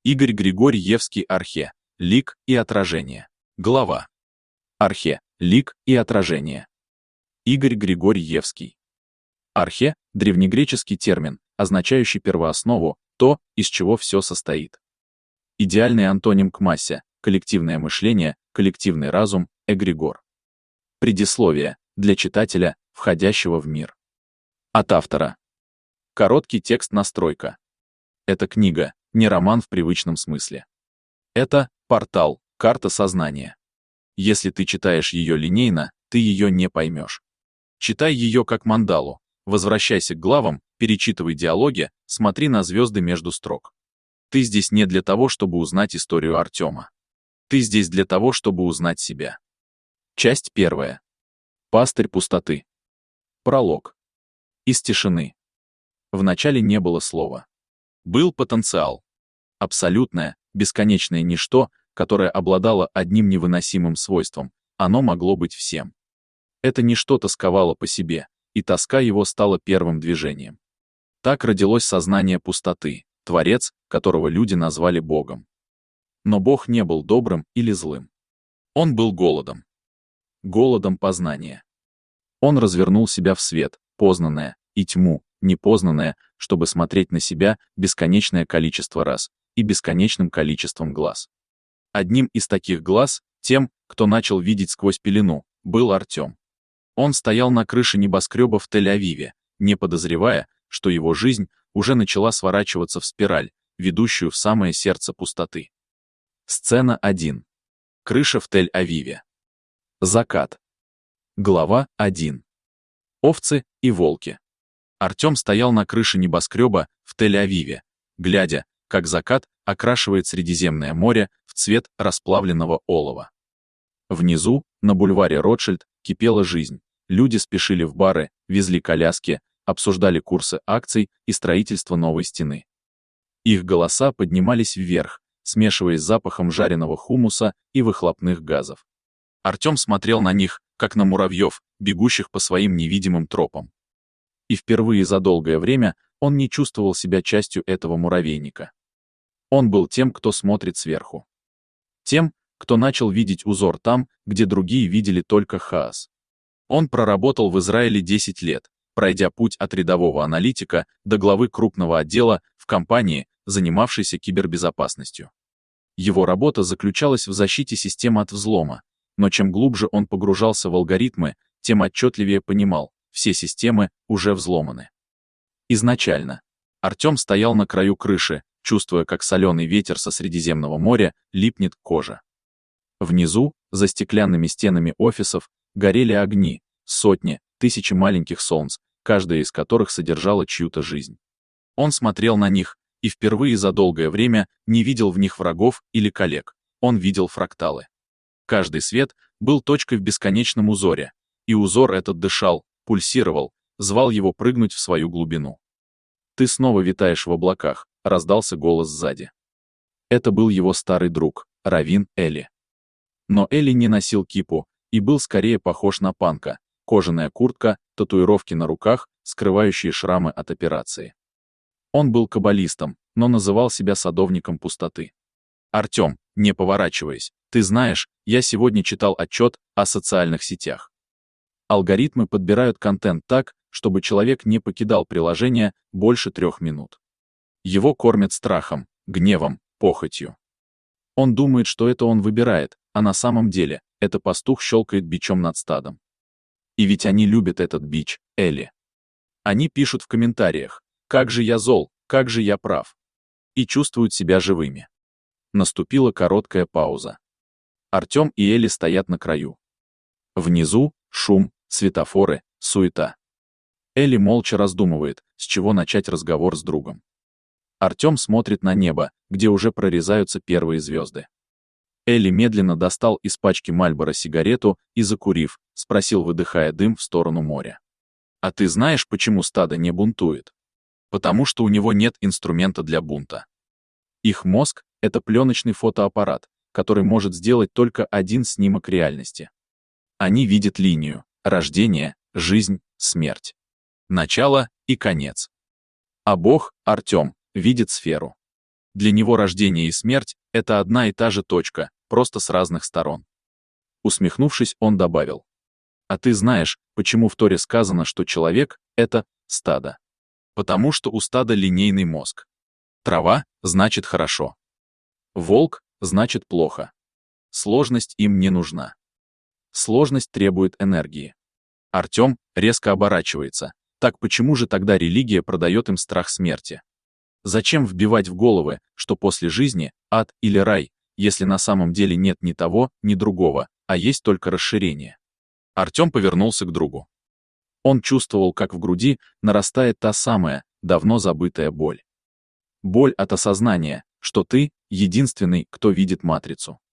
Игорь Григорьевский Архе. Лик и отражение. Глава. Архе. Лик и отражение. Игорь Григорьевский. Архе – древнегреческий термин, означающий первооснову, то, из чего все состоит. Идеальный антоним к массе, коллективное мышление, коллективный разум, эгрегор. Предисловие для читателя, входящего в мир. От автора. Короткий текст настройка. Эта книга не роман в привычном смысле. Это портал, карта сознания. Если ты читаешь ее линейно, ты ее не поймешь. Читай ее как мандалу, возвращайся к главам, перечитывай диалоги, смотри на звезды между строк. Ты здесь не для того, чтобы узнать историю Артема. Ты здесь для того, чтобы узнать себя. Часть 1. Пастырь пустоты. Пролог. Из тишины. Вначале не было слова. Был потенциал. Абсолютное, бесконечное ничто, которое обладало одним невыносимым свойством. Оно могло быть всем. Это ничто тосковало по себе, и тоска его стала первым движением. Так родилось сознание пустоты, Творец, которого люди назвали Богом. Но Бог не был добрым или злым. Он был голодом. Голодом познания. Он развернул себя в свет, познанное, и тьму, непознанное, чтобы смотреть на себя бесконечное количество раз и бесконечным количеством глаз. Одним из таких глаз, тем, кто начал видеть сквозь пелену, был Артем. Он стоял на крыше небоскреба в Тель-Авиве, не подозревая, что его жизнь уже начала сворачиваться в спираль, ведущую в самое сердце пустоты. Сцена 1. Крыша в Тель-Авиве. Закат. Глава 1. Овцы и волки. Артем стоял на крыше небоскреба в Тель-Авиве, глядя, как закат окрашивает Средиземное море в цвет расплавленного олова. Внизу, на бульваре Ротшильд, кипела жизнь. Люди спешили в бары, везли коляски, обсуждали курсы акций и строительство новой стены. Их голоса поднимались вверх, смешиваясь с запахом жареного хумуса и выхлопных газов. Артем смотрел на них, как на муравьев, бегущих по своим невидимым тропам. И впервые за долгое время он не чувствовал себя частью этого муравейника. Он был тем, кто смотрит сверху. Тем, кто начал видеть узор там, где другие видели только хаос. Он проработал в Израиле 10 лет, пройдя путь от рядового аналитика до главы крупного отдела в компании, занимавшейся кибербезопасностью. Его работа заключалась в защите системы от взлома, но чем глубже он погружался в алгоритмы, тем отчетливее понимал, все системы уже взломаны. Изначально Артем стоял на краю крыши, чувствуя, как соленый ветер со Средиземного моря липнет к коже. Внизу, за стеклянными стенами офисов, горели огни, сотни, тысячи маленьких солнц, каждая из которых содержала чью-то жизнь. Он смотрел на них, и впервые за долгое время не видел в них врагов или коллег, он видел фракталы. Каждый свет был точкой в бесконечном узоре, и узор этот дышал, пульсировал, звал его прыгнуть в свою глубину. «Ты снова витаешь в облаках», — раздался голос сзади. Это был его старый друг, раввин Эли. Но Эли не носил кипу и был скорее похож на панка, кожаная куртка, татуировки на руках, скрывающие шрамы от операции. Он был каббалистом, но называл себя садовником пустоты. «Артем, не поворачиваясь, ты знаешь, я сегодня читал отчет о социальных сетях. Алгоритмы подбирают контент так, чтобы человек не покидал приложение больше 3 минут. Его кормят страхом, гневом, похотью. Он думает, что это он выбирает, а на самом деле, это пастух щелкает бичом над стадом. И ведь они любят этот бич, Эли. Они пишут в комментариях: «Как же я зол, как же я прав». И чувствуют себя живыми. Наступила короткая пауза. Артем и Эли стоят на краю. Внизу шум, светофоры, суета. Эли молча раздумывает, с чего начать разговор с другом. Артем смотрит на небо, где уже прорезаются первые звезды. Эли медленно достал из пачки Мальборо сигарету и, закурив, спросил, выдыхая дым в сторону моря: «А ты знаешь, почему стадо не бунтует?» «Потому что у него нет инструмента для бунта. Их мозг — это пленочный фотоаппарат, который может сделать только один снимок реальности. Они видят линию, рождение, жизнь, смерть. Начало и конец. А Бог, Артем, видит сферу. Для него рождение и смерть — это одна и та же точка, просто с разных сторон. Усмехнувшись, он добавил. А ты знаешь, почему в Торе сказано, что человек — это стадо? Потому что у стада линейный мозг. Трава — значит хорошо. Волк — значит плохо. Сложность им не нужна. Сложность требует энергии. Артем резко оборачивается. Так почему же тогда религия продает им страх смерти? Зачем вбивать в головы, что после жизни ад или рай, если на самом деле нет ни того, ни другого, а есть только расширение? Артем повернулся к другу. Он чувствовал, как в груди нарастает та самая, давно забытая боль. Боль от осознания, что ты — единственный, кто видит матрицу.